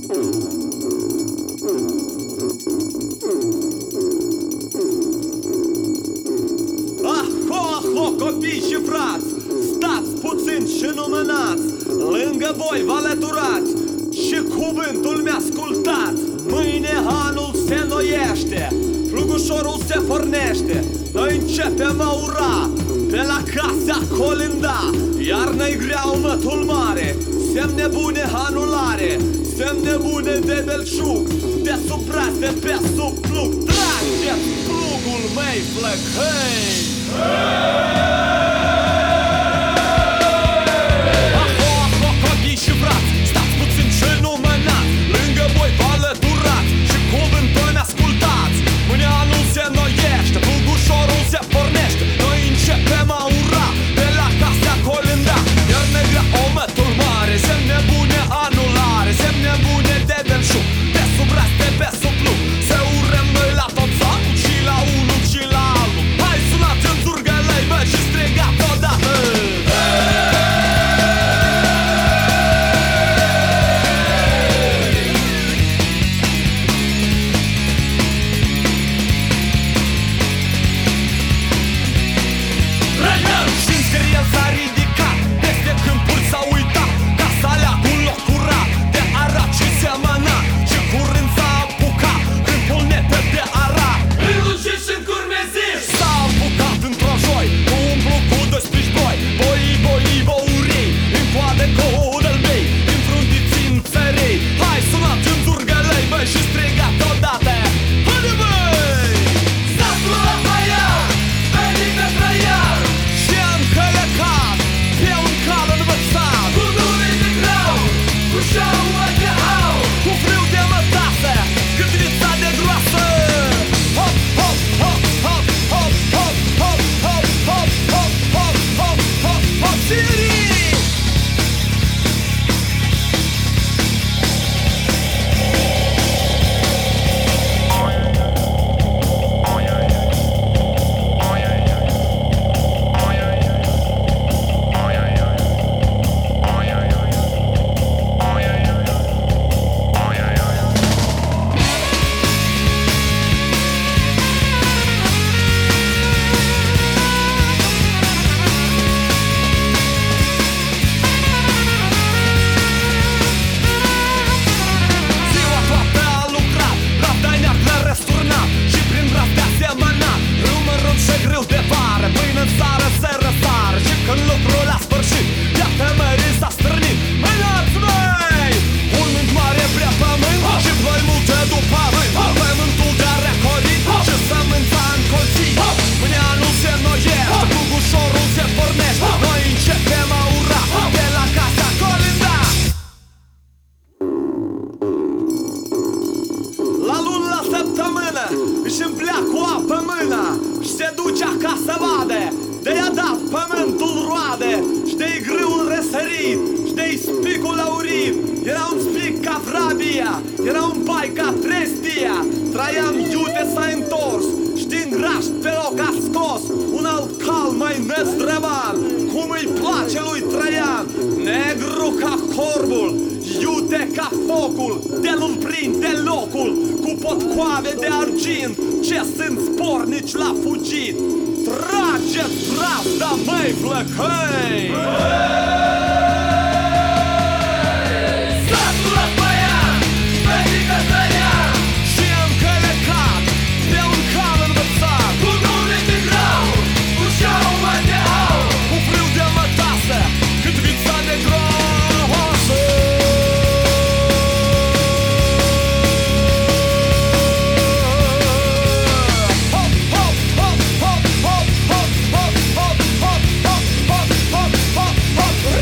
Aho, copii și frați, stați puțin și numănați, lângă voi vă alăturați și cuvântul mi-ascultați. Mâine anul se înnoiește, plugușorul se pornește, noi începem a ura, pe la casa colinda. Iarna-i grea, mătul mare, semne bune anulare, semne bune de belșug, de sub braț, de pe sub plug. Trageți plugul, măi flăcăi! Aho, copii și frați, stați puțin și numănați, lângă voi vă alăturați și cuvântul mi-ascultați. Mâine anul se înnoiește, plugușorul se pornește, noi începem a ura, de la casa colinda. Iarnă grea, omătul mare, semne bune anulare, semne bune de belșug, de sub braț, de pe sub plug. Se urăm noi la tot satul și la unul și la altul. Hai sunați în zurgălăi, bă, și strigați odată! Și-mi scrie s-a ridicat, peste câmpuri s-a uitat, ca să aleagă un loc curat, de arat și semănat. Și curând s-a apucat câmpul neted de arat, Înlucit și încurmezit. s-a apucat într-o joi, cu umplu cu 12 boi, boii, băurii, în coadă cu udălbei, înfruntiți în țărei. Hai sunați în zurgălăi, băi, și strigați odată! Haide, băi! Satul la băiat, venită trăiat, Și-am călăcat pe un cal învățat, cu nume de grau, cu șaua de au. cu friu de mătasă, câtrița de groasă. Hop, hop, hop, hop, hop, hop, hop, hop, hop, hop, hop, hop, hop, hop, Siri! Ziua toată a lucrat, rabda neagră răsturnat și prin rabda semănat. Râul și greu de vară, pâine în țară se răsară. Și când lucrul a sfârșit, iată mării s-a strânit. Mânați, măi! Un vânt mare prea pământ și ploi multe după vânt. Pământul de-a recolit și sămânța încolțit. Mâine anul se înnoiește, plugușorul se pornește, noi începem a ura, de la casa colinda. La lună, la săptămână, își împlea cu apă mâna și se duce acasă să vadă, de-i-a dat pământul roade și de-i grâul răsărit și de-i spicul laurit. Era un spic ca vrabia, era un bai ca trestia. Traian iute s-a întors și din graș pe loc a scos un alt cal mai năzdrăvan, cum îi place lui Traian. Negru ca corbul, iute ca focul, de nu-l prinde locul, cu potcoave de argint, ce sunt spornici la fugit. Trageți brazda, măi flăcăi! Satul la băiat, venită trăiat, Și-am călăcat pe un cal învățat, cu nume de grau, cu șaua de au. cu friu de mătasă, cât vița de groasă. Hop, hop, hop, hop, hop, hop, hop, hop, hop, hop, hop, hop, hop, hop, hop.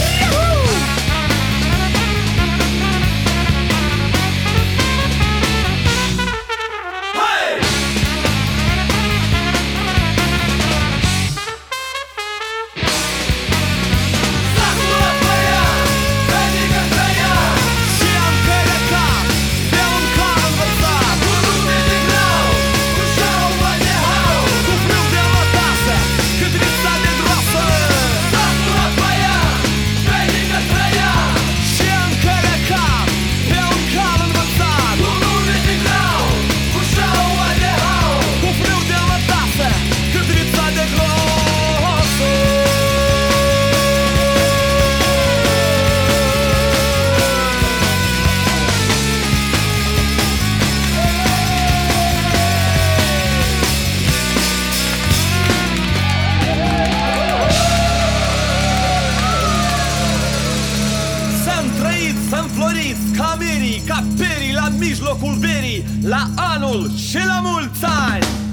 unirii, ca perii la mijlocul verii, la anul și la mulți ani!